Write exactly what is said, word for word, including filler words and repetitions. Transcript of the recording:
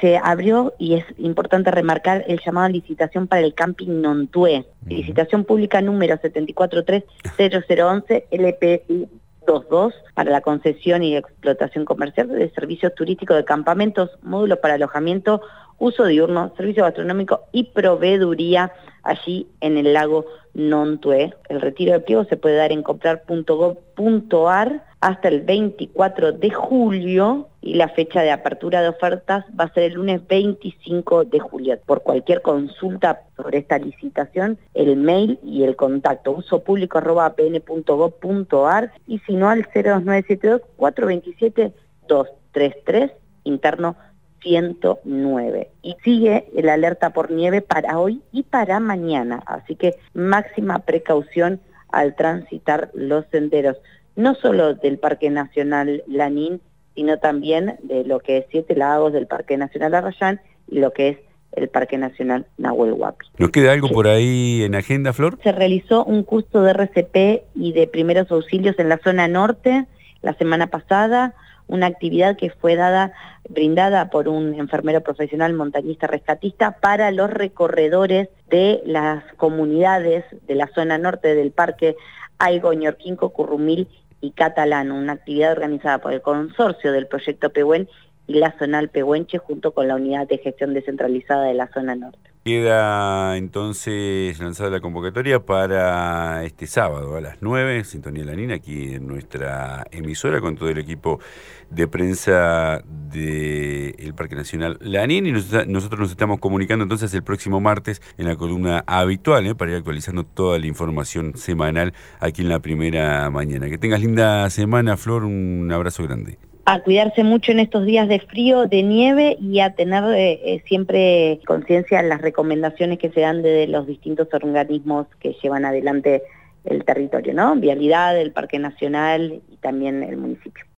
se abrió, y es importante remarcar, el llamado a licitación para el camping Nontué. Uh-huh. Licitación pública número setenta y cuatro tres cero cero once L P I veintidós para la concesión y explotación comercial de servicios turísticos de campamentos, módulos para alojamiento, uso diurno, servicio gastronómico y proveeduría allí en el lago Nontué. El retiro de pliego se puede dar en comprar punto gob punto ar hasta el veinticuatro de julio y la fecha de apertura de ofertas va a ser el lunes veinticinco de julio. Por cualquier consulta sobre esta licitación, el mail y el contacto uso público arroba a p n punto gob punto ar y si no al cero dos nueve siete dos cuatro dos siete dos tres tres interno ciento nueve. Y sigue el alerta por nieve para hoy y para mañana, así que máxima precaución al transitar los senderos, no solo del Parque Nacional Lanín, sino también de lo que es Siete Lagos, del Parque Nacional Arrayán y lo que es el Parque Nacional Nahuel Huapi. ¿Nos queda algo por ahí en agenda, Flor? Se realizó un curso de R C P y de primeros auxilios en la zona norte la semana pasada, una actividad que fue dada, brindada por un enfermero profesional montañista rescatista para los recorredores de las comunidades de la zona norte del Parque Aigo, Ñorquinco, Currumil y Catalán, una actividad organizada por el consorcio del proyecto Pehuen y la Zonal Pehuenche junto con la unidad de gestión descentralizada de la zona norte. Queda entonces lanzada la convocatoria para este sábado a las nueve, Sintonía Lanín, aquí en nuestra emisora con todo el equipo de prensa del Parque Nacional Lanín, y nos, nosotros nos estamos comunicando entonces el próximo martes en la columna habitual, ¿eh? para ir actualizando toda la información semanal aquí en La Primera Mañana. Que tengas linda semana, Flor, un abrazo grande. A cuidarse mucho en estos días de frío, de nieve y a tener eh, siempre conciencia en las recomendaciones que se dan de los distintos organismos que llevan adelante el territorio, ¿no? Vialidad, el Parque Nacional y también el municipio.